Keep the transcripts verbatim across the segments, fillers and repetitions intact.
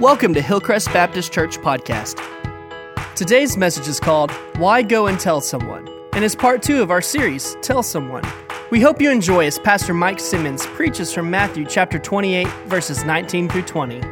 Welcome to Hillcrest Baptist Church Podcast. Today's message is called, Why Go and Tell Someone? And is part two of our series, Tell Someone. We hope you enjoy as Pastor Mike Simmons preaches from Matthew chapter twenty-eight, verses nineteen through twenty.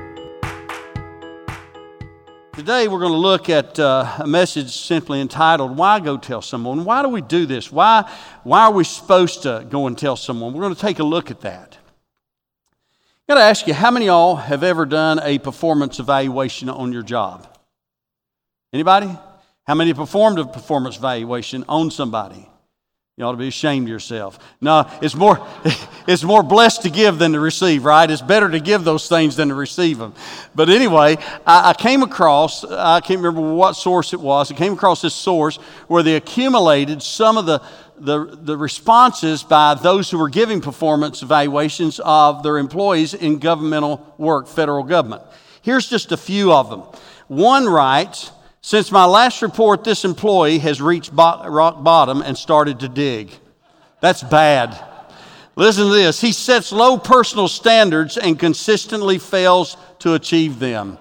Today we're going to look at uh, a message simply entitled, Why Go Tell Someone? Why do we do this? Why, why are we supposed to go and tell someone? We're going to take a look at that. I've got to ask you, how many of y'all have ever done a performance evaluation on your job? Anybody? How many have performed a performance evaluation on somebody? You ought to be ashamed of yourself. No, it's more, it's more blessed to give than to receive, right? It's better to give those things than to receive them. But anyway, I, I came across, I can't remember what source it was, I came across this source where they accumulated some of the, the, the responses by those who were giving performance evaluations of their employees in governmental work, federal government. Here's just a few of them. One writes, since my last report, this employee has reached bo- rock bottom and started to dig. That's bad. Listen to this. He sets low personal standards and consistently fails to achieve them.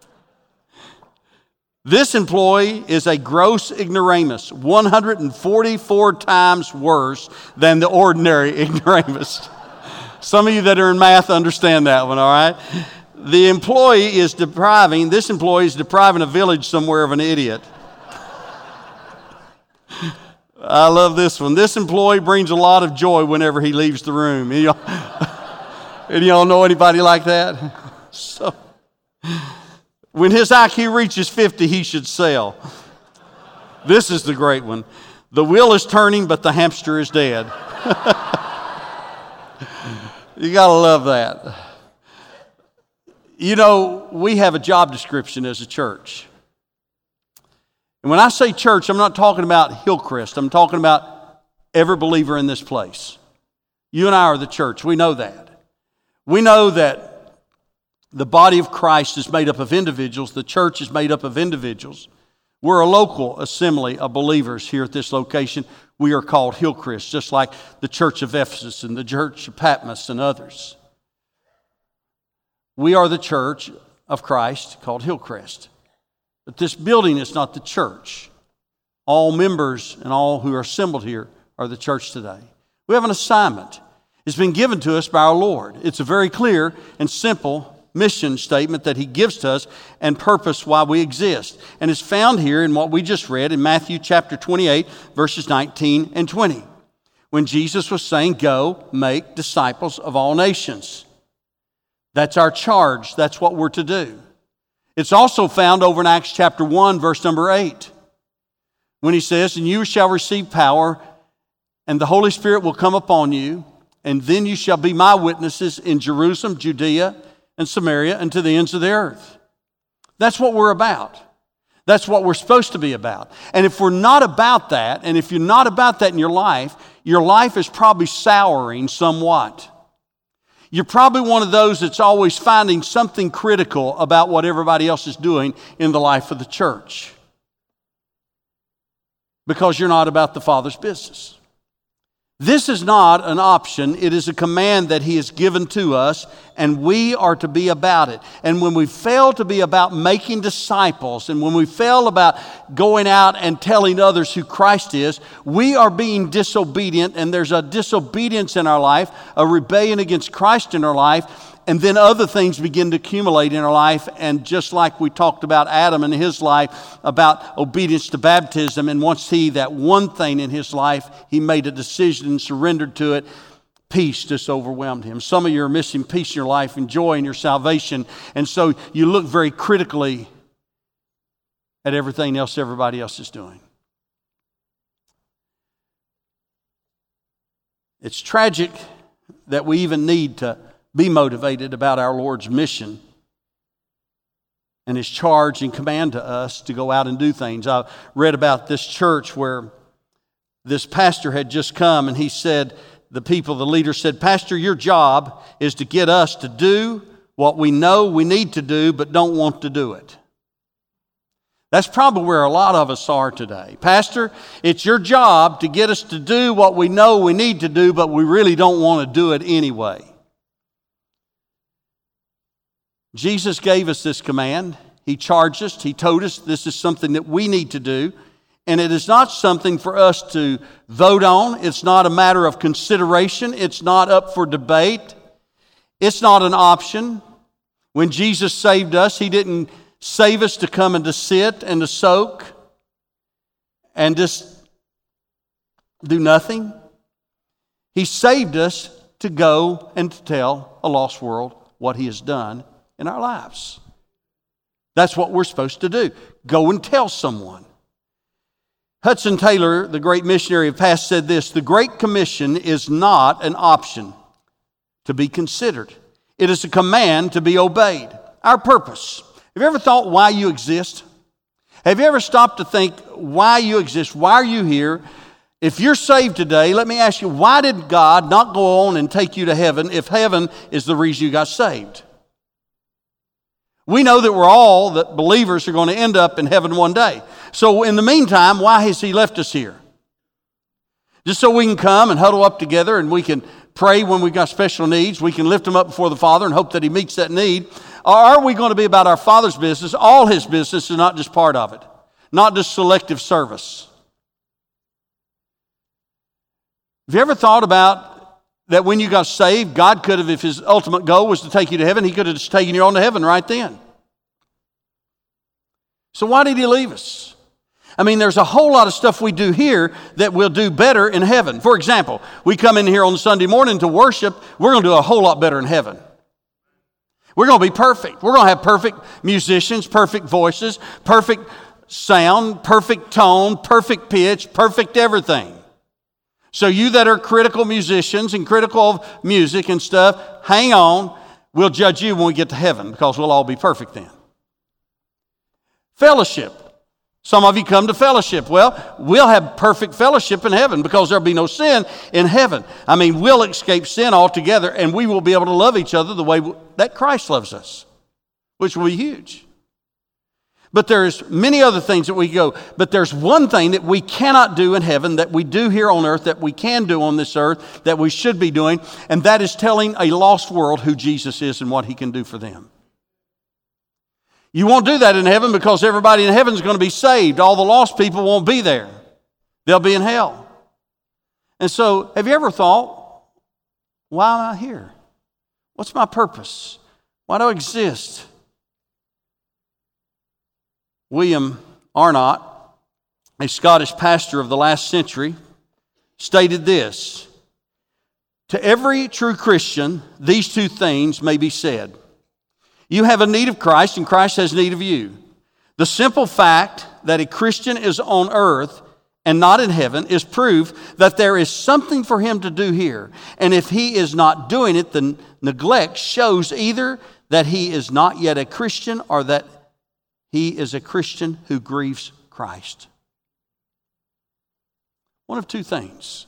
This employee is a gross ignoramus, one hundred forty-four times worse than the ordinary ignoramus. Some of you that are in math understand that one, all right? The employee is depriving, this employee is depriving a village somewhere of an idiot. I love this one. This employee brings a lot of joy whenever he leaves the room. Any of y'all, any of y'all know anybody like that? So, when his I Q reaches fifty, he should sell. This is the great one. The wheel is turning, but the hamster is dead. You gotta love that. You know, we have a job description as a church. And when I say church, I'm not talking about Hillcrest. I'm talking about every believer in this place. You and I are the church. We know that. We know that the body of Christ is made up of individuals. The church is made up of individuals. We're a local assembly of believers here at this location. We are called Hillcrest, just like the Church of Ephesus and the Church of Patmos and others. We are the church of Christ called Hillcrest. But this building is not the church. All members and all who are assembled here are the church today. We have an assignment. It's been given to us by our Lord. It's a very clear and simple mission statement that He gives to us and purpose why we exist. And it's found here in what we just read in Matthew chapter twenty-eight, verses nineteen and twenty. When Jesus was saying, go make disciples of all nations. That's our charge. That's what we're to do. It's also found over in Acts chapter one, verse number eight. When He says, and you shall receive power, and the Holy Spirit will come upon you, and then you shall be my witnesses in Jerusalem, Judea, and Samaria, and to the ends of the earth. That's what we're about. That's what we're supposed to be about. And if we're not about that, and if you're not about that in your life, your life is probably souring somewhat. You're probably one of those that's always finding something critical about what everybody else is doing in the life of the church. Because you're not about the Father's business. This is not an option. It is a command that He has given to us, and we are to be about it. And when we fail to be about making disciples, and when we fail about going out and telling others who Christ is, we are being disobedient, and there's a disobedience in our life, a rebellion against Christ in our life, and then other things begin to accumulate in our life. And just like we talked about Adam and his life, about obedience to baptism, and once he, that one thing in his life, he made a decision and surrendered to it, peace just overwhelmed him. Some of you are missing peace in your life and joy in your salvation. And so you look very critically at everything else everybody else is doing. It's tragic that we even need to be motivated about our Lord's mission and His charge and command to us to go out and do things. I read about this church where this pastor had just come, and he said, the people, the leader said, Pastor, your job is to get us to do what we know we need to do but don't want to do it. That's probably where a lot of us are today. Pastor, it's your job to get us to do what we know we need to do, but we really don't want to do it anyway. Jesus gave us this command. He charged us. He told us this is something that we need to do. And it is not something for us to vote on. It's not a matter of consideration. It's not up for debate. It's not an option. When Jesus saved us, He didn't save us to come and to sit and to soak and just do nothing. He saved us to go and to tell a lost world what He has done in our lives. That's what we're supposed to do. Go and tell someone. Hudson Taylor, the great missionary of the past, said this: the Great Commission is not an option to be considered. It is a command to be obeyed. Our purpose. Have you ever thought why you exist? Have you ever stopped to think why you exist? Why are you here? If you're saved today, let me ask you, why did God not go on and take you to heaven if heaven is the reason you got saved? We know that we're all, that believers are going to end up in heaven one day. So in the meantime, why has He left us here? Just so we can come and huddle up together and we can pray when we've got special needs. We can lift them up before the Father and hope that He meets that need. Or are we going to be about our Father's business, all His business, and not just part of it? Not just selective service. Have you ever thought about that when you got saved, God could have, if His ultimate goal was to take you to heaven, He could have just taken you on to heaven right then. So why did He leave us? I mean, there's a whole lot of stuff we do here that we'll do better in heaven. For example, we come in here on Sunday morning to worship, we're going to do a whole lot better in heaven. We're going to be perfect. We're going to have perfect musicians, perfect voices, perfect sound, perfect tone, perfect pitch, perfect everything. So you that are critical musicians and critical of music and stuff, hang on. We'll judge you when we get to heaven because we'll all be perfect then. Fellowship. Some of you come to fellowship. Well, we'll have perfect fellowship in heaven because there'll be no sin in heaven. I mean, we'll escape sin altogether and we will be able to love each other the way that Christ loves us, which will be huge. But there's many other things that we go. But there's one thing that we cannot do in heaven that we do here on earth, that we can do on this earth, that we should be doing, and that is telling a lost world who Jesus is and what He can do for them. You won't do that in heaven because everybody in heaven is going to be saved. All the lost people won't be there. They'll be in hell. And so, have you ever thought, why am I here? What's my purpose? Why do I exist? William Arnott, a Scottish pastor of the last century, stated this: to every true Christian, these two things may be said. You have a need of Christ, and Christ has need of you. The simple fact that a Christian is on earth and not in heaven is proof that there is something for him to do here. And if he is not doing it, the neglect shows either that he is not yet a Christian or that he is a Christian who grieves Christ. One of two things.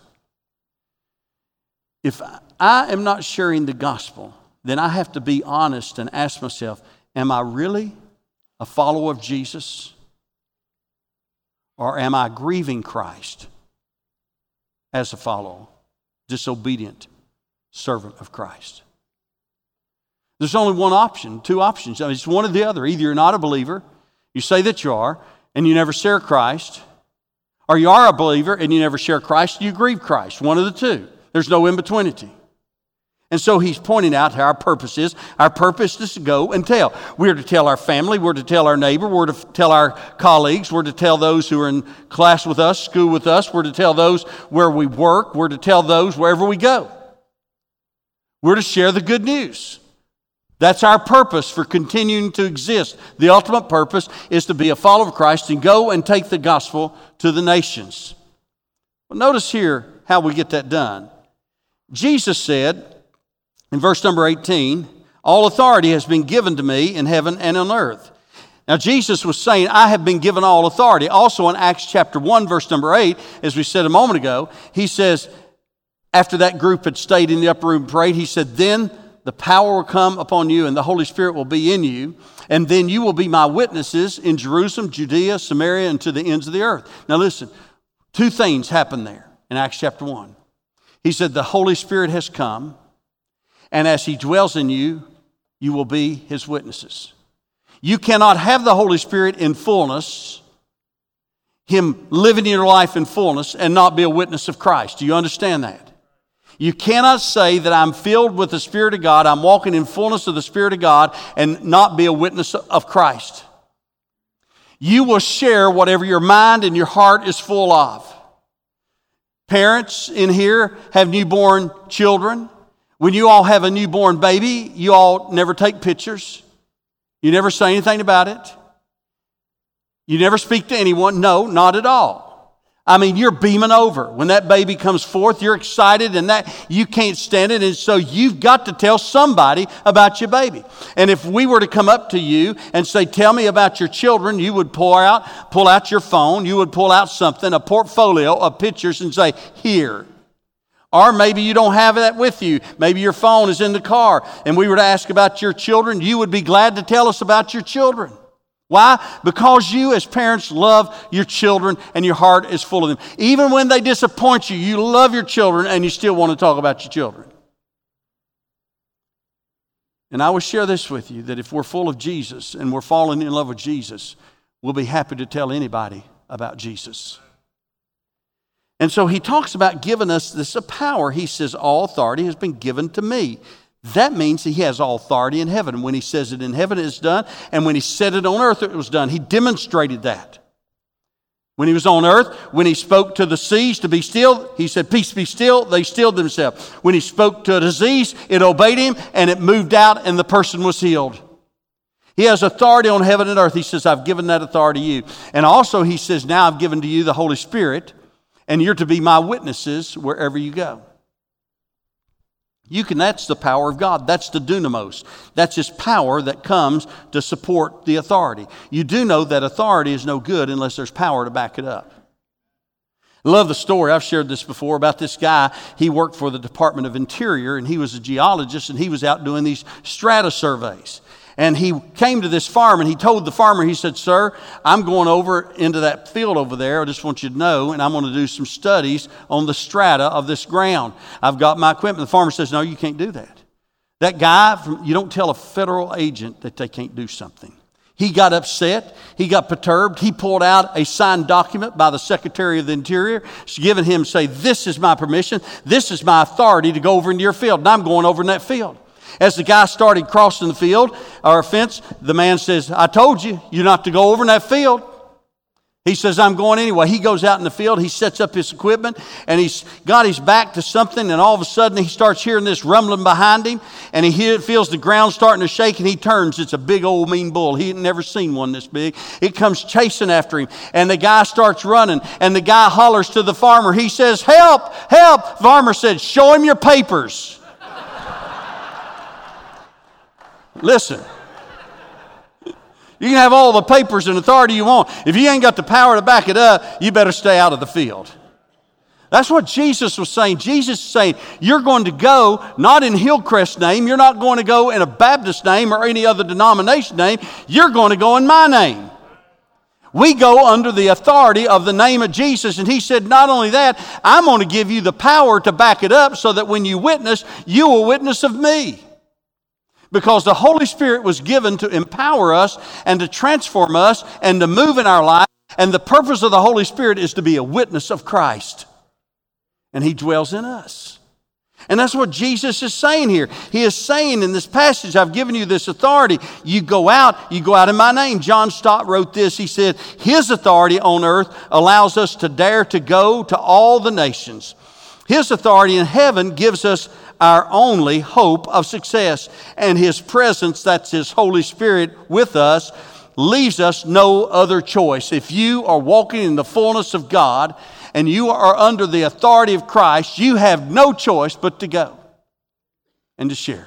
If I am not sharing the gospel, then I have to be honest and ask myself, am I really a follower of Jesus? Or am I grieving Christ as a follower, disobedient servant of Christ? There's only one option, two options. I mean, it's one or the other. Either you're not a believer, you say that you are, and you never share Christ, or you are a believer and you never share Christ, and you grieve Christ. One of the two. There's no in-betweenity. And so he's pointing out how our purpose is. Our purpose is to go and tell. We're to tell our family. We're to tell our neighbor. We're to tell our colleagues. We're to tell those who are in class with us, school with us. We're to tell those where we work. We're to tell those wherever we go. We're to share the good news. That's our purpose for continuing to exist. The ultimate purpose is to be a follower of Christ and go and take the gospel to the nations. Well, notice here how we get that done. Jesus said in verse number eighteen, all authority has been given to me in heaven and on earth. Now Jesus was saying, I have been given all authority. Also in Acts chapter one, verse number eight, as we said a moment ago, he says, after that group had stayed in the upper room and prayed, he said, then the power will come upon you and the Holy Spirit will be in you. And then you will be my witnesses in Jerusalem, Judea, Samaria, and to the ends of the earth. Now listen, two things happen there in Acts chapter one. He said the Holy Spirit has come. And as He dwells in you, you will be His witnesses. You cannot have the Holy Spirit in fullness, Him living in your life in fullness, and not be a witness of Christ. Do you understand that? You cannot say that I'm filled with the Spirit of God, I'm walking in fullness of the Spirit of God, and not be a witness of Christ. You will share whatever your mind and your heart is full of. Parents in here have newborn children. When you all have a newborn baby, you all never take pictures. You never say anything about it. You never speak to anyone. No, not at all. I mean, you're beaming over. When that baby comes forth, you're excited and that you can't stand it. And so you've got to tell somebody about your baby. And if we were to come up to you and say, tell me about your children, you would pull out, pull out your phone. You would pull out something, a portfolio of pictures and say, here. Or maybe you don't have that with you. Maybe your phone is in the car and we were to ask about your children. You would be glad to tell us about your children. Why? Because you as parents love your children and your heart is full of them. Even when they disappoint you, you love your children and you still want to talk about your children. And I will share this with you, that if we're full of Jesus and we're falling in love with Jesus, we'll be happy to tell anybody about Jesus. And so he talks about giving us this power. He says, all authority has been given to me. That means he has all authority in heaven. When he says it in heaven, it's done. And when he said it on earth, it was done. He demonstrated that. When he was on earth, when he spoke to the seas to be still, he said, peace be still. They stilled themselves. When he spoke to a disease, it obeyed him and it moved out and the person was healed. He has authority on heaven and earth. He says, I've given that authority to you. And also he says, now I've given to you the Holy Spirit and you're to be my witnesses wherever you go. You can, that's the power of God. That's the dunamos. That's His power that comes to support the authority. You do know that authority is no good unless there's power to back it up. I love the story. I've shared this before about this guy. He worked for the Department of Interior and he was a geologist and he was out doing these strata surveys. And he came to this farm and he told the farmer, he said, sir, I'm going over into that field over there. I just want you to know, and I'm going to do some studies on the strata of this ground. I've got my equipment. The farmer says, no, you can't do that. That guy, from, you don't tell a federal agent that they can't do something. He got upset. He got perturbed. He pulled out a signed document by the Secretary of the Interior, giving him, say, this is my permission. This is my authority to go over into your field. And I'm going over in that field. As the guy started crossing the field or fence, the man says, I told you, you're not to go over in that field. He says, I'm going anyway. He goes out in the field. He sets up his equipment and he's got his back to something. And all of a sudden he starts hearing this rumbling behind him and he hear, feels the ground starting to shake and he turns. It's a big old mean bull. He had never seen one this big. It comes chasing after him and the guy starts running and the guy hollers to the farmer. He says, help, help. The farmer said, show him your papers. Listen, you can have all the papers and authority you want. If you ain't got the power to back it up, you better stay out of the field. That's what Jesus was saying. Jesus is saying, you're going to go not in Hillcrest's name. You're not going to go in a Baptist name or any other denomination name. You're going to go in my name. We go under the authority of the name of Jesus. And he said, not only that, I'm going to give you the power to back it up so that when you witness, you will witness of me. Because the Holy Spirit was given to empower us and to transform us and to move in our life. And the purpose of the Holy Spirit is to be a witness of Christ. And He dwells in us. And that's what Jesus is saying here. He is saying in this passage, I've given you this authority. You go out, you go out in my name. John Stott wrote this. He said, His authority on earth allows us to dare to go to all the nations. His authority in heaven gives us our only hope of success. And His presence, that's His Holy Spirit with us, leaves us no other choice. If you are walking in the fullness of God and you are under the authority of Christ, you have no choice but to go and to share.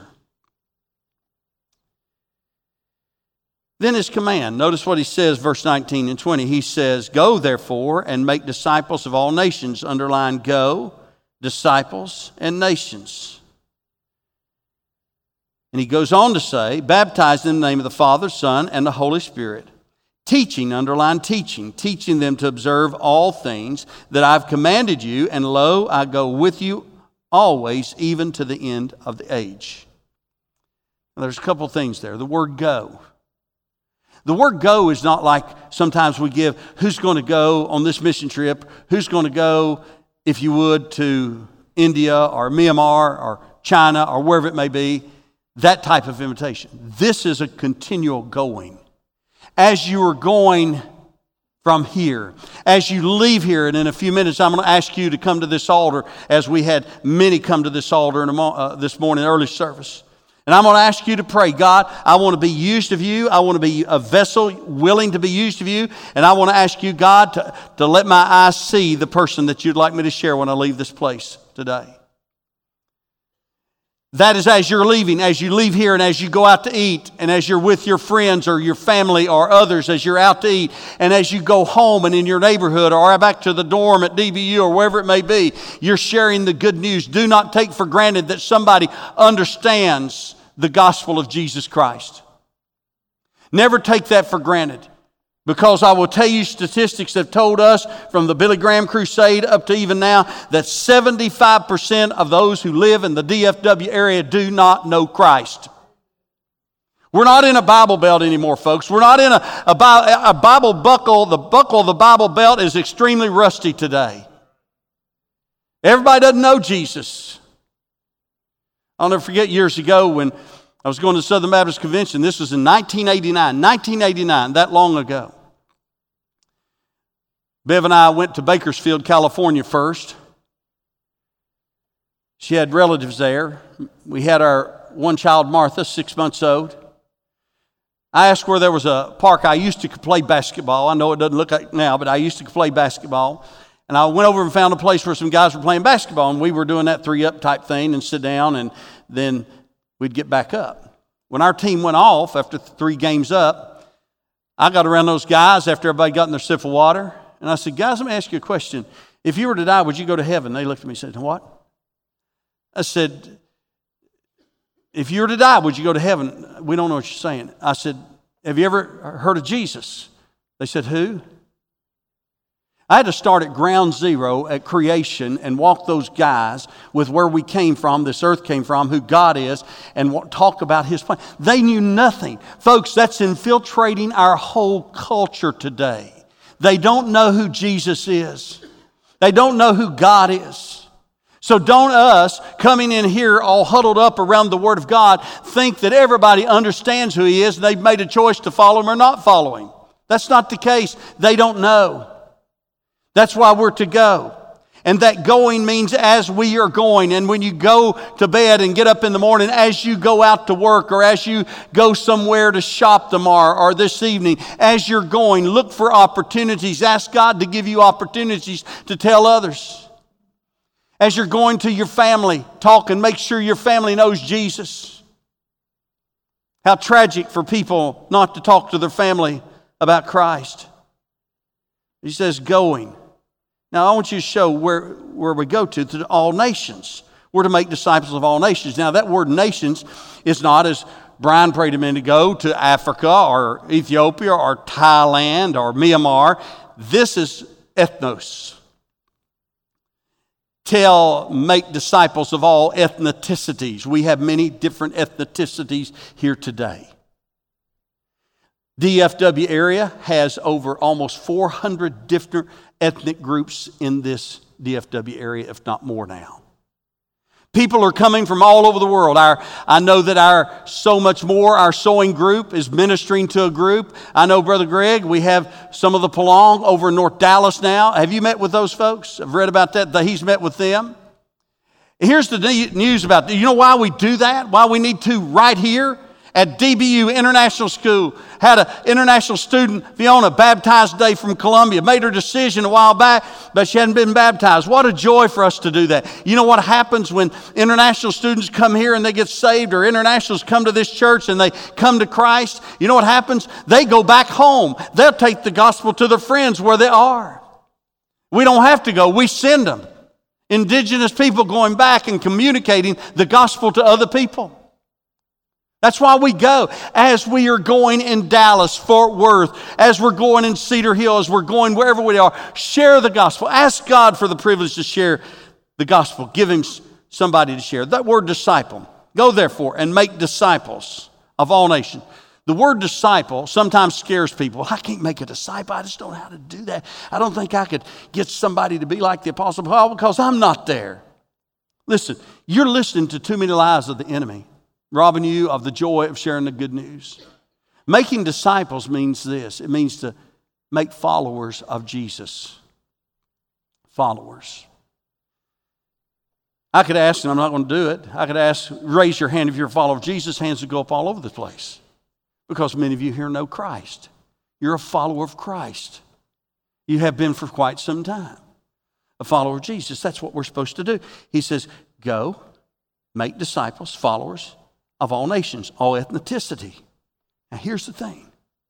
Then His command. Notice what He says, verse nineteen and twenty. He says, go therefore and make disciples of all nations. Underline go, disciples, and nations. And He goes on to say, baptize them in the name of the Father, Son, and the Holy Spirit. Teaching, underline teaching, teaching them to observe all things that I've commanded you. And lo, I go with you always, even to the end of the age. There's a couple things there. The word go. The word go is not like sometimes we give, who's going to go on this mission trip? Who's going to go, if you would, to India or Myanmar or China or wherever it may be? That type of invitation. This is a continual going. As you are going from here, as you leave here, and in a few minutes I'm going to ask you to come to this altar, as we had many come to this altar in a mo- uh, this morning, early service. And I'm going to ask you to pray, God, I want to be used of you. I want to be a vessel willing to be used of you. And I want to ask you, God, to, to let my eyes see the person that you'd like me to share when I leave this place today. That is as you're leaving, as you leave here and as you go out to eat, and as you're with your friends or your family or others, as you're out to eat, and as you go home and in your neighborhood or back to the dorm at D B U or wherever it may be, you're sharing the good news. Do not take for granted that somebody understands the gospel of Jesus Christ. Never take that for granted. Because I will tell you, statistics have told us from the Billy Graham Crusade up to even now that seventy-five percent of those who live in the D F W area do not know Christ. We're not in a Bible belt anymore, folks. We're not in a, a, a Bible buckle. The buckle of the Bible belt is extremely rusty today. Everybody doesn't know Jesus. I'll never forget years ago when I was going to the Southern Baptist Convention. This was in nineteen eighty-nine. nineteen eighty-nine, that long ago. Bev and I went to Bakersfield, California first. She had relatives there. We had our one child, Martha, six months old. I asked where there was a park. I used to play basketball. I know it doesn't look like now, but I used to play basketball. And I went over and found a place where some guys were playing basketball, and we were doing that three-up type thing and sit down, and then we'd get back up. When our team went off after three games up, I got around those guys after everybody got in their sip of water, and I said, guys, let me ask you a question. If you were to die, would you go to heaven? They looked at me and said, what? I said, if you were to die, would you go to heaven? We don't know what you're saying. I said, have you ever heard of Jesus? They said, who? I had to start at ground zero at creation and walk those guys with where we came from, this earth came from, who God is, and talk about His plan. They knew nothing. Folks, that's infiltrating our whole culture today. They don't know who Jesus is. They don't know who God is. So don't us, coming in here all huddled up around the Word of God, think that everybody understands who He is and they've made a choice to follow Him or not follow Him. That's not the case. They don't know. That's why we're to go. And that going means as we are going. And when you go to bed and get up in the morning, as you go out to work or as you go somewhere to shop tomorrow or this evening, as you're going, look for opportunities. Ask God to give you opportunities to tell others. As you're going to your family, talk and make sure your family knows Jesus. How tragic for people not to talk to their family about Christ. He says going. Now, I want you to show where, where we go to, to all nations. We're to make disciples of all nations. Now, that word nations is not, as Brian prayed a minute ago, to Africa or Ethiopia or Thailand or Myanmar. This is ethnos. Tell, make disciples of all ethnicities. We have many different ethnicities here today. D F W area has over almost four hundred different ethnic groups in this D F W area, if not more now. People are coming from all over the world. Our, I know that our So Much More, our sewing group, is ministering to a group. I know, Brother Greg, we have some of the Pelong over in North Dallas now. Have you met with those folks? I've read about that, that he's met with them. Here's the news about that. You know why we do that? Why we need to right here? At D B U International School, had an international student, Fiona, baptized today from Columbia, made her decision a while back, but she hadn't been baptized. What a joy for us to do that. You know what happens when international students come here and they get saved, or internationals come to this church and they come to Christ? You know what happens? They go back home. They'll take the gospel to their friends where they are. We don't have to go. We send them. Indigenous people going back and communicating the gospel to other people. That's why we go. As we are going in Dallas, Fort Worth, as we're going in Cedar Hill, as we're going wherever we are, share the gospel. Ask God for the privilege to share the gospel. Give Him somebody to share. That word disciple. Go therefore and make disciples of all nations. The word disciple sometimes scares people. I can't make a disciple. I just don't know how to do that. I don't think I could get somebody to be like the Apostle Paul because I'm not there. Listen, you're listening to too many lies of the enemy, robbing you of the joy of sharing the good news. Making disciples means this. It means to make followers of Jesus. Followers. I could ask, and I'm not going to do it, I could ask, raise your hand if you're a follower of Jesus. Hands would go up all over the place. Because many of you here know Christ. You're a follower of Christ. You have been for quite some time. A follower of Jesus. That's what we're supposed to do. He says, go, make disciples, followers of all nations, all ethnicity. Now here's the thing.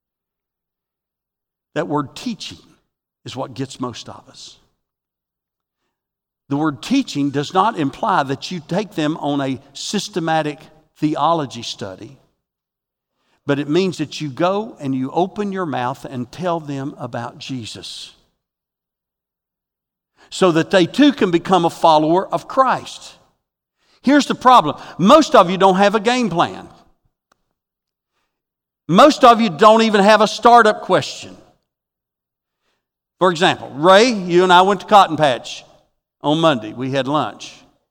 That word teaching is what gets most of us. The word teaching does not imply that you take them on a systematic theology study. But it means that you go and you open your mouth and tell them about Jesus. So that they too can become a follower of Christ. Here's the problem. Most of you don't have a game plan. Most of you don't even have a startup question. For example, Ray, you and I went to Cotton Patch on Monday. We had lunch.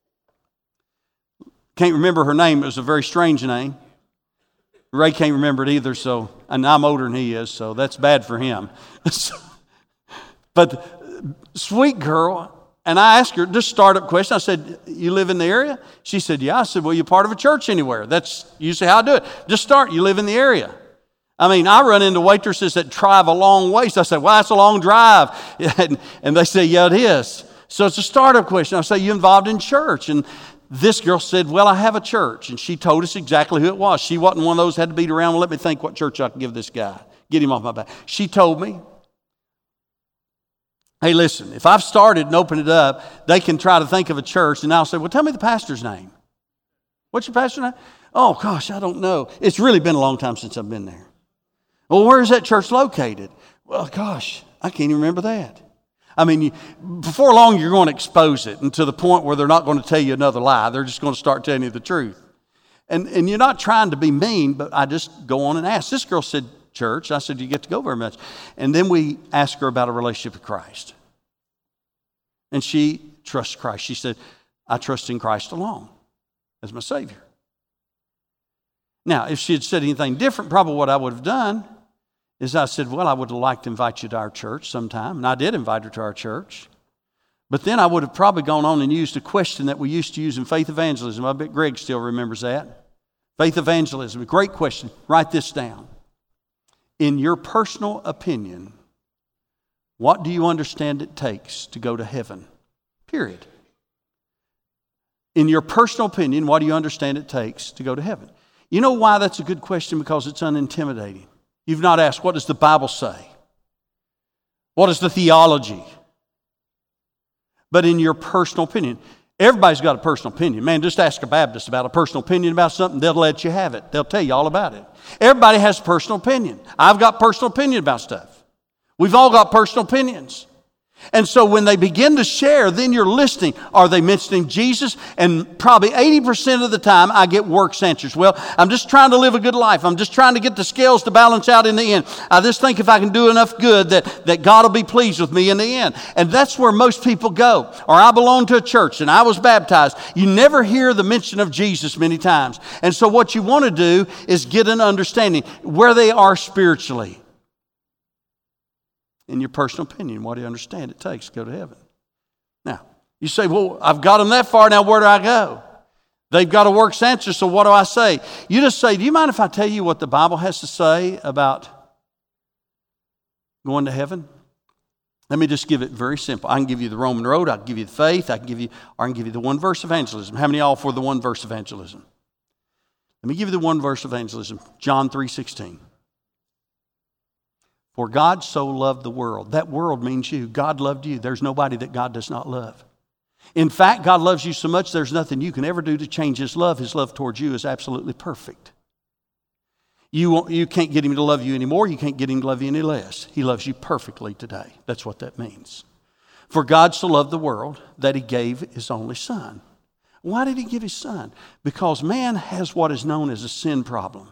Can't remember her name. It was a very strange name. Ray can't remember it either, so, and I'm older than he is, so that's bad for him. But sweet girl, and I asked her this startup question. I said, you live in the area? She said, yeah. I said, well, you're part of a church anywhere. That's usually how I do it. Just start. You live in the area. I mean, I run into waitresses that drive a long ways. I said, well, that's a long drive. And, and they say, yeah, it is. So it's a startup question. I say, you involved in church? And this girl said, well, I have a church. And she told us exactly who it was. She wasn't one of those had to beat around. Well, let me think what church I can give this guy. Get him off my back. She told me, hey, listen, if I've started and opened it up, they can try to think of a church. And I'll say, well, tell me the pastor's name. What's your pastor's name? Oh, gosh, I don't know. It's really been a long time since I've been there. Well, where is that church located? Well, gosh, I can't even remember that. I mean, you, before long, you're going to expose it and to the point where they're not going to tell you another lie. They're just going to start telling you the truth. And, and you're not trying to be mean, but I just go on and ask. This girl said, church. I said, do you get to go very much? And then we asked her about a relationship with Christ. And she trusts Christ. She said, I trust in Christ alone as my Savior. Now, if she had said anything different, probably what I would have done is I said, well, I would have liked to invite you to our church sometime. And I did invite her to our church. But then I would have probably gone on and used a question that we used to use in faith evangelism. I bet Greg still remembers that. Faith evangelism, a great question. Write this down. In your personal opinion, what do you understand it takes to go to heaven? Period. In your personal opinion, what do you understand it takes to go to heaven? You know why that's a good question? Because it's unintimidating. You've not asked, what does the Bible say? What is the theology? But in your personal opinion, everybody's got a personal opinion. Man, just ask a Baptist about a personal opinion about something, they'll let you have it. They'll tell you all about it. Everybody has a personal opinion. I've got personal opinion about stuff. We've all got personal opinions. And so when they begin to share, then you're listening. Are they mentioning Jesus? And probably eighty percent of the time I get works answers. Well, I'm just trying to live a good life. I'm just trying to get the scales to balance out in the end. I just think if I can do enough good that, that God will be pleased with me in the end. And that's where most people go. Or I belong to a church and I was baptized. You never hear the mention of Jesus many times. And so what you want to do is get an understanding where they are spiritually. In your personal opinion, what do you understand it takes to go to heaven? Now, you say, well, I've got them that far, now where do I go? They've got a works answer, so what do I say? You just say, do you mind if I tell you what the Bible has to say about going to heaven? Let me just give it very simple. I can give you the Roman road, I can give you the faith, I can give you, or I can give you the one verse evangelism. How many of y'all for the one verse evangelism? Let me give you the one verse evangelism. John three sixteen. For God so loved the world. That world means you. God loved you. There's nobody that God does not love. In fact, God loves you so much there's nothing you can ever do to change His love. His love towards you is absolutely perfect. You, won't, you can't get Him to love you anymore. You can't get Him to love you any less. He loves you perfectly today. That's what that means. For God so loved the world that He gave His only Son. Why did he give his son? Because man has what is known as a sin problem.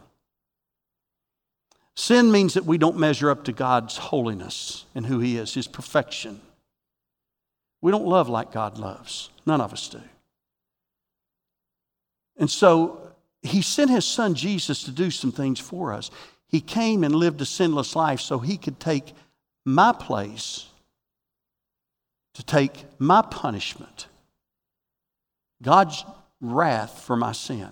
Sin means that we don't measure up to God's holiness and who he is, his perfection. We don't love like God loves. None of us do. And so he sent his son Jesus to do some things for us. He came and lived a sinless life so he could take my place, to take my punishment, God's wrath for my sin.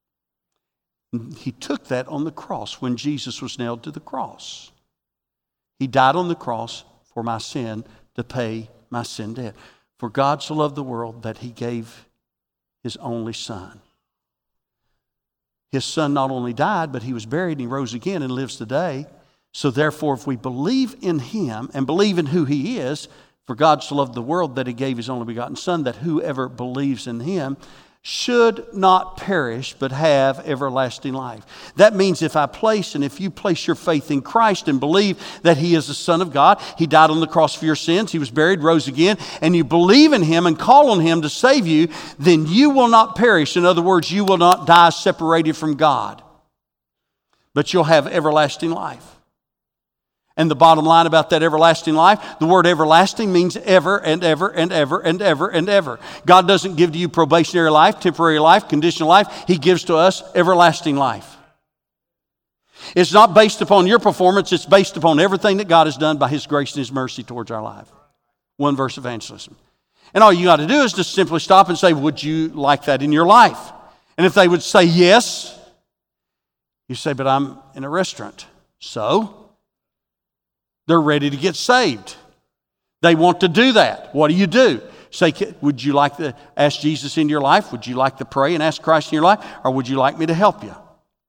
He took that on the cross when Jesus was nailed to the cross. He died on the cross for my sin to pay my sin debt. For God so loved the world that he gave his only son. His son not only died, but he was buried and he rose again and lives today. So therefore, if we believe in him and believe in who he is, for God so loved the world that he gave his only begotten son, that whoever believes in him should not perish, but have everlasting life. That means if I place and if you place your faith in Christ and believe that he is the Son of God, he died on the cross for your sins, he was buried, rose again, and you believe in him and call on him to save you, then you will not perish. In other words, you will not die separated from God, but you'll have everlasting life. And the bottom line about that everlasting life, the word everlasting means ever and ever and ever and ever and ever. God doesn't give to you probationary life, temporary life, conditional life. He gives to us everlasting life. It's not based upon your performance. It's based upon everything that God has done by his grace and his mercy towards our life. One verse evangelism. And all you got to do is just simply stop and say, would you like that in your life? And if they would say yes, you say, but I'm in a restaurant. So? They're ready to get saved. They want to do that. What do you do? Say, would you like to ask Jesus into your life? Would you like to pray and ask Christ in your life? Or would you like me to help you?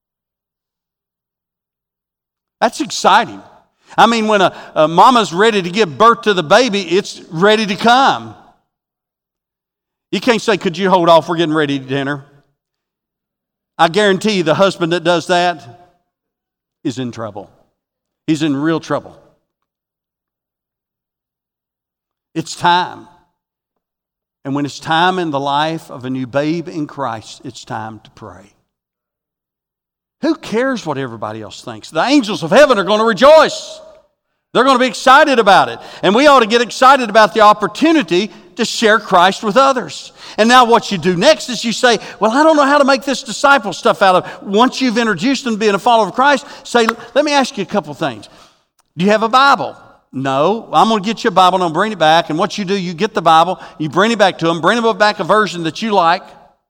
That's exciting. I mean, when a, a mama's ready to give birth to the baby, it's ready to come. You can't say, could you hold off? We're getting ready to dinner. I guarantee you the husband that does that is in trouble. He's in real trouble. It's time. And when it's time in the life of a new babe in Christ, it's time to pray. Who cares what everybody else thinks? The angels of heaven are going to rejoice. They're going to be excited about it. And we ought to get excited about the opportunity to share Christ with others. And now what you do next is you say, well, I don't know how to make this disciple stuff out of. Once you've introduced them to being a follower of Christ, say, let me ask you a couple things. Do you have a Bible? No, I'm going to get you a Bible and I'll bring it back. And what you do, you get the Bible, you bring it back to them, bring them back a version that you like.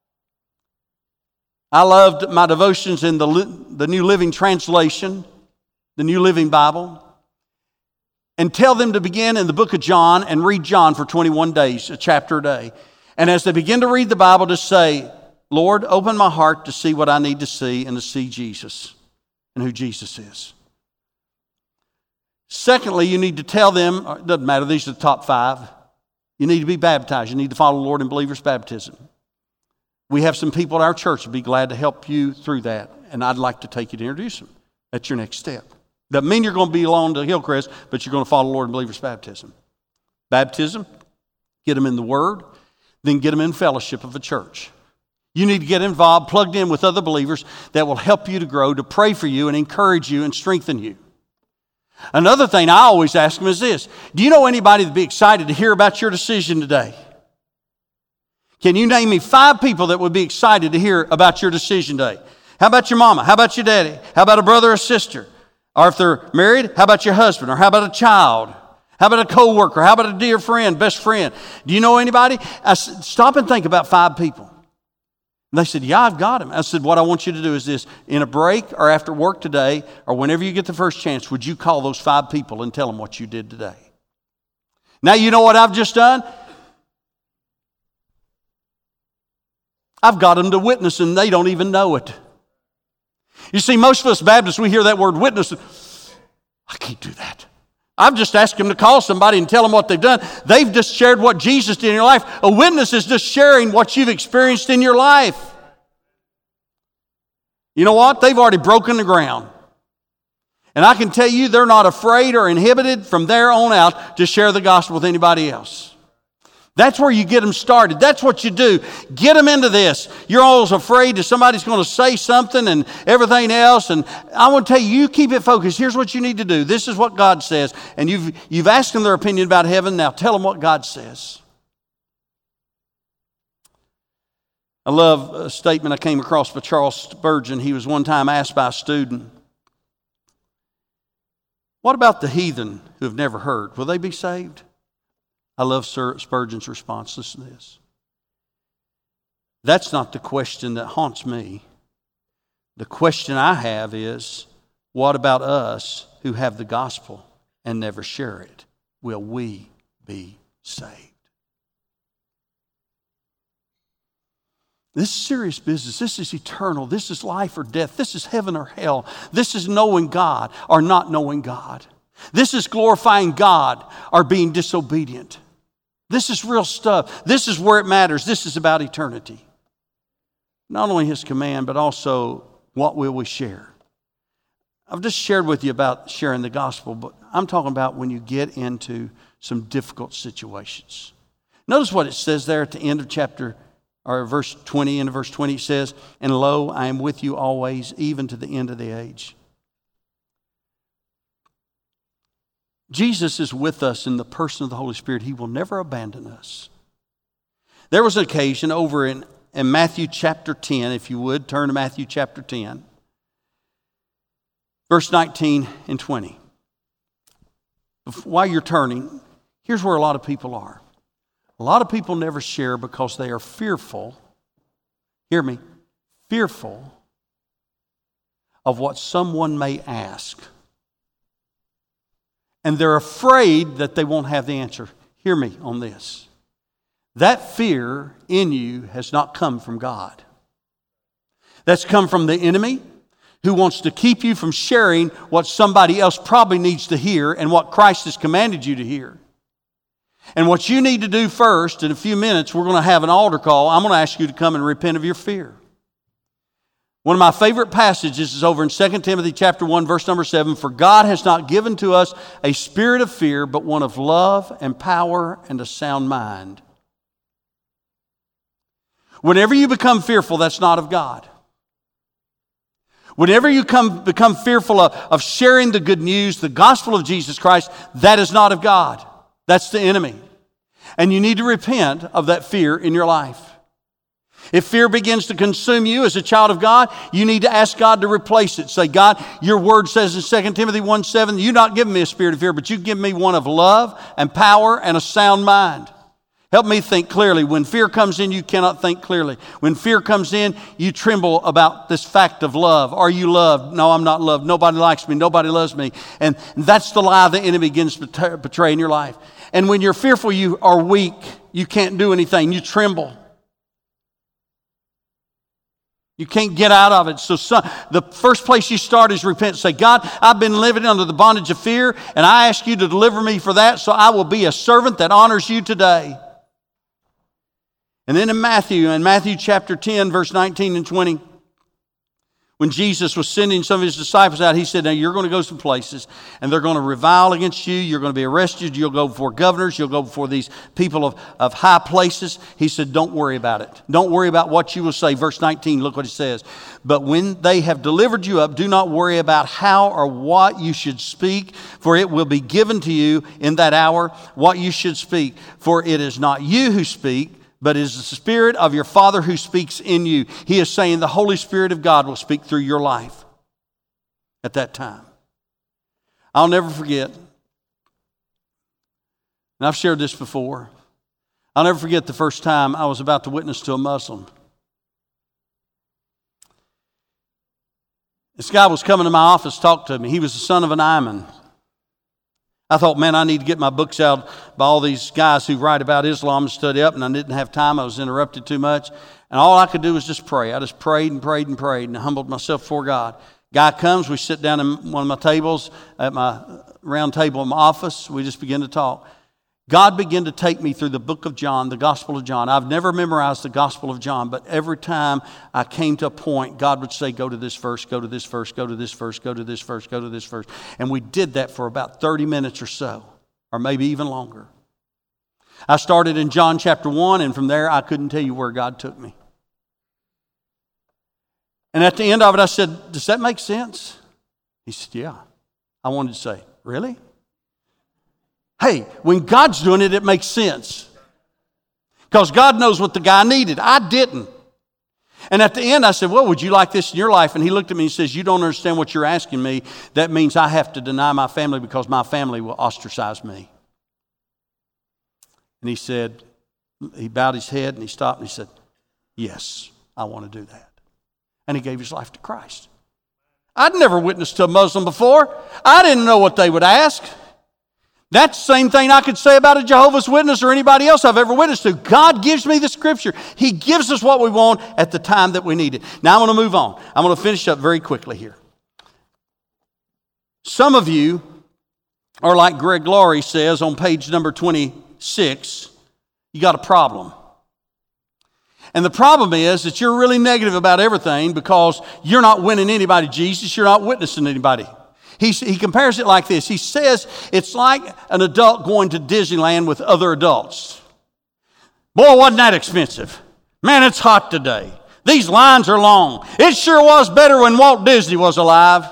I loved my devotions in the, the New Living Translation, the New Living Bible. And tell them to begin in the book of John and read John for twenty-one days, a chapter a day. And as they begin to read the Bible, to say, Lord, open my heart to see what I need to see and to see Jesus and who Jesus is. Secondly, you need to tell them, it doesn't matter, these are the top five. You need to be baptized. You need to follow the Lord in believer's baptism. We have some people at our church who would be glad to help you through that. And I'd like to take you to introduce them. That's your next step. Doesn't mean you're going to belong to Hillcrest, but you're going to follow the Lord in believer's baptism. Baptism, get them in the Word, then get them in fellowship of a church. You need to get involved, plugged in with other believers that will help you to grow, to pray for you and encourage you and strengthen you. Another thing I always ask them is this. Do you know anybody that'd be excited to hear about your decision today? Can you name me five people that would be excited to hear about your decision today? How about your mama? How about your daddy? How about a brother or sister? Or if they're married, how about your husband? Or how about a child? How about a coworker? How about a dear friend, best friend? Do you know anybody? I said, stop and think about five people. And they said, yeah, I've got him. I said, what I want you to do is this. In a break or after work today, or whenever you get the first chance, would you call those five people and tell them what you did today? Now, you know what I've just done? I've got them to witness, and they don't even know it. You see, most of us Baptists, we hear that word witness. I can't do that. I've just asked them to call somebody and tell them what they've done. They've just shared what Jesus did in your life. A witness is just sharing what you've experienced in your life. You know what? They've already broken the ground. And I can tell you they're not afraid or inhibited from there on out to share the gospel with anybody else. That's where you get them started. That's what you do. Get them into this. You're always afraid that somebody's going to say something and everything else. And I want to tell you, you keep it focused. Here's what you need to do. This is what God says. And you've, you've asked them their opinion about heaven. Now tell them what God says. I love a statement I came across by Charles Spurgeon. He was one time asked by a student, what about the heathen who have never heard? Will they be saved? I love Sir Spurgeon's response. Listen to this. That's not the question that haunts me. The question I have is, what about us who have the gospel and never share it? Will we be saved? This is serious business. This is eternal. This is life or death. This is heaven or hell. This is knowing God or not knowing God. This is glorifying God or being disobedient. This is real stuff. This is where it matters. This is about eternity. Not only His command, but also what will we share. I've just shared with you about sharing the gospel, but I'm talking about when you get into some difficult situations. Notice what it says there at the end of chapter, or verse twenty, end of verse twenty, it says, and lo, I am with you always, even to the end of the age. Jesus is with us in the person of the Holy Spirit. He will never abandon us. There was an occasion over in, in Matthew chapter ten, if you would, turn to Matthew chapter ten, verse nineteen and twenty. While you're turning, here's where a lot of people are. A lot of people never share because they are fearful, hear me, fearful of what someone may ask. And they're afraid that they won't have the answer. Hear me on this. That fear in you has not come from God. That's come from the enemy who wants to keep you from sharing what somebody else probably needs to hear and what Christ has commanded you to hear. And what you need to do first, in a few minutes, we're going to have an altar call. I'm going to ask you to come and repent of your fear. One of my favorite passages is over in Second Timothy chapter one, verse number seven. For God has not given to us a spirit of fear, but one of love and power and a sound mind. Whenever you become fearful, that's not of God. Whenever you come, become fearful of, of sharing the good news, the gospel of Jesus Christ, that is not of God. That's the enemy. And you need to repent of that fear in your life. If fear begins to consume you as a child of God, you need to ask God to replace it. Say, God, your word says in Second Timothy one seven, you've not given me a spirit of fear, but you've given me one of love and power and a sound mind. Help me think clearly. When fear comes in, you cannot think clearly. When fear comes in, you tremble about this fact of love. Are you loved? No, I'm not loved. Nobody likes me. Nobody loves me. And that's the lie the enemy begins to betray in your life. And when you're fearful, you are weak. You can't do anything. You tremble. You can't get out of it. So some, the first place you start is repent. Say, God, I've been living under the bondage of fear, and I ask you to deliver me for that, so I will be a servant that honors you today. And then in Matthew, in Matthew chapter ten, verse nineteen and twenty, when Jesus was sending some of His disciples out, He said, now you're going to go some places, and they're going to revile against you. You're going to be arrested. You'll go before governors. You'll go before these people of, of high places. He said, don't worry about it. Don't worry about what you will say. Verse nineteen, look what it says. But when they have delivered you up, do not worry about how or what you should speak, for it will be given to you in that hour what you should speak. For it is not you who speak, but it is the Spirit of your Father who speaks in you. He is saying the Holy Spirit of God will speak through your life at that time. I'll never forget, and I've shared this before, I'll never forget the first time I was about to witness to a Muslim. This guy was coming to my office to talk to me. He was the son of an imam. I thought, man, I need to get my books out by all these guys who write about Islam and study up, and I didn't have time. I was interrupted too much. And all I could do was just pray. I just prayed and prayed and prayed and humbled myself before God. Guy comes, we sit down in one of my tables, at my round table in my office. We just begin to talk. God began to take me through the book of John, the Gospel of John. I've never memorized the Gospel of John, but every time I came to a point, God would say, go to this verse, go to this verse, go to this verse, go to this verse, go to this verse. And we did that for about thirty minutes or so, or maybe even longer. I started in John chapter one, and from there I couldn't tell you where God took me. And at the end of it, I said, does that make sense? He said, yeah. I wanted to say, really? Hey, when God's doing it, it makes sense. Because God knows what the guy needed. I didn't. And at the end, I said, well, would you like this in your life? And he looked at me and says, you don't understand what you're asking me. That means I have to deny my family because my family will ostracize me. And he said, he bowed his head and he stopped and he said, yes, I want to do that. And he gave his life to Christ. I'd never witnessed to a Muslim before. I didn't know what they would ask. That's the same thing I could say about a Jehovah's Witness or anybody else I've ever witnessed to. God gives me the Scripture. He gives us what we want at the time that we need it. Now I'm going to move on. I'm going to finish up very quickly here. Some of you are like Greg Laurie says on page number twenty-six, you got a problem. And the problem is that you're really negative about everything because you're not winning anybody to Jesus. You're not witnessing anybody. He, he compares it like this. He says it's like an adult going to Disneyland with other adults. Boy, wasn't that expensive. Man, it's hot today. These lines are long. It sure was better when Walt Disney was alive.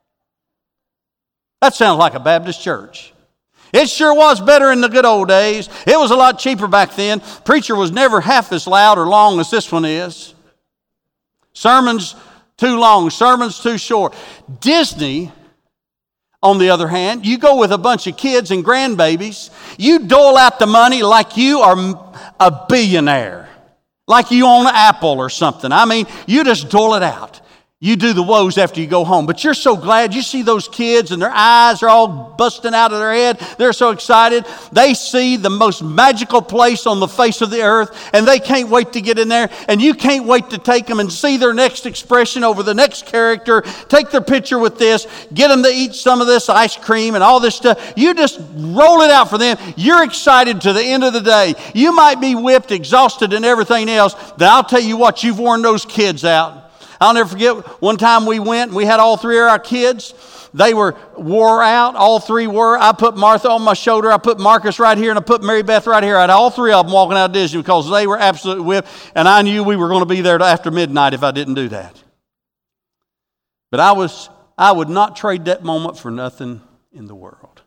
That sounds like a Baptist church. It sure was better in the good old days. It was a lot cheaper back then. Preacher was never half as loud or long as this one is. Sermons too long, sermons too short. Disney, on the other hand, you go with a bunch of kids and grandbabies, you dole out the money like you are a billionaire, like you own Apple or something. I mean, you just dole it out. You do the woes after you go home. But you're so glad. You see those kids and their eyes are all busting out of their head. They're so excited. They see the most magical place on the face of the earth, and they can't wait to get in there. And you can't wait to take them and see their next expression over the next character. Take their picture with this. Get them to eat some of this ice cream and all this stuff. You just roll it out for them. You're excited to the end of the day. You might be whipped, exhausted, and everything else. Then I'll tell you what, you've worn those kids out. I'll never forget one time we went and we had all three of our kids. They were wore out. All three were. I put Martha on my shoulder. I put Marcus right here and I put Mary Beth right here. I had all three of them walking out of Disney because they were absolutely whipped. And I knew we were going to be there after midnight if I didn't do that. But I was, I would not trade that moment for nothing in the world.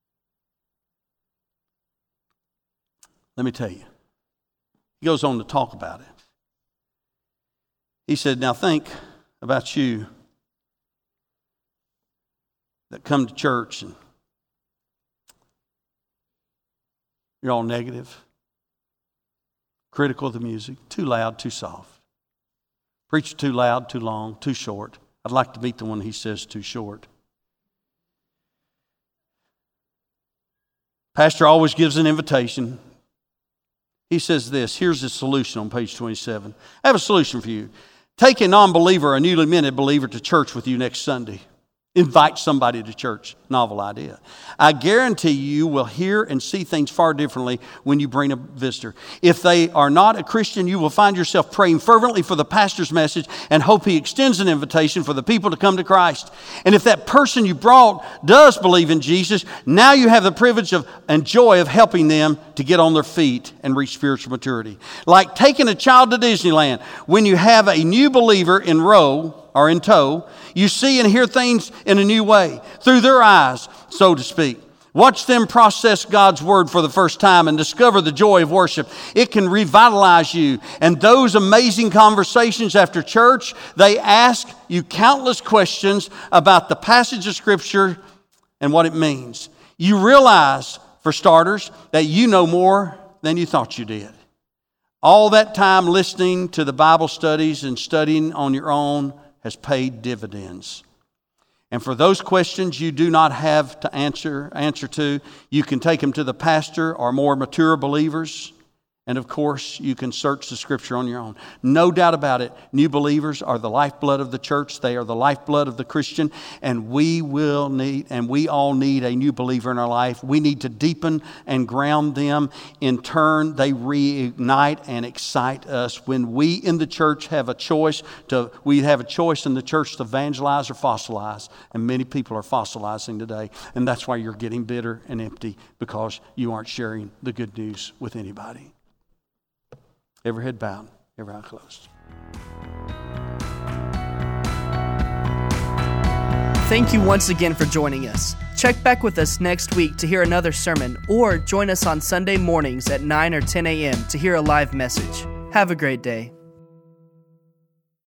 Let me tell you. He goes on to talk about it. He said, now think about you that come to church and you're all negative, critical of the music, too loud, too soft. Preacher too loud, too long, too short. I'd like to meet the one he says too short. Pastor always gives an invitation. He says this, here's the solution on page twenty-seven. I have a solution for you. Take a non-believer, a newly minted believer to church with you next Sunday. Invite somebody to church. Novel idea. I guarantee you will hear and see things far differently when you bring a visitor. If they are not a Christian, you will find yourself praying fervently for the pastor's message and hope he extends an invitation for the people to come to Christ. And if that person you brought does believe in Jesus, now you have the privilege of and joy of helping them to get on their feet and reach spiritual maturity. Like taking a child to Disneyland. When you have a new believer in row, or in tow, you see and hear things in a new way, through their eyes, so to speak. Watch them process God's Word for the first time and discover the joy of worship. It can revitalize you. And those amazing conversations after church, they ask you countless questions about the passage of Scripture and what it means. You realize, for starters, that you know more than you thought you did. All that time listening to the Bible studies and studying on your own has paid dividends. And for those questions you do not have to answer answer to, you can take them to the pastor or more mature believers And of course, you can search the Scripture on your own. No doubt about it, new believers are the lifeblood of the church. They are the lifeblood of the Christian. And we will need, and we all need a new believer in our life. We need to deepen and ground them. In turn, they reignite and excite us. When we in the church have a choice to, we have a choice in the church to evangelize or fossilize. And many people are fossilizing today. And that's why you're getting bitter and empty, because you aren't sharing the good news with anybody. Every head bowed, every eye closed. Thank you once again for joining us. Check back with us next week to hear another sermon, or join us on Sunday mornings at nine or ten a.m. to hear a live message. Have a great day.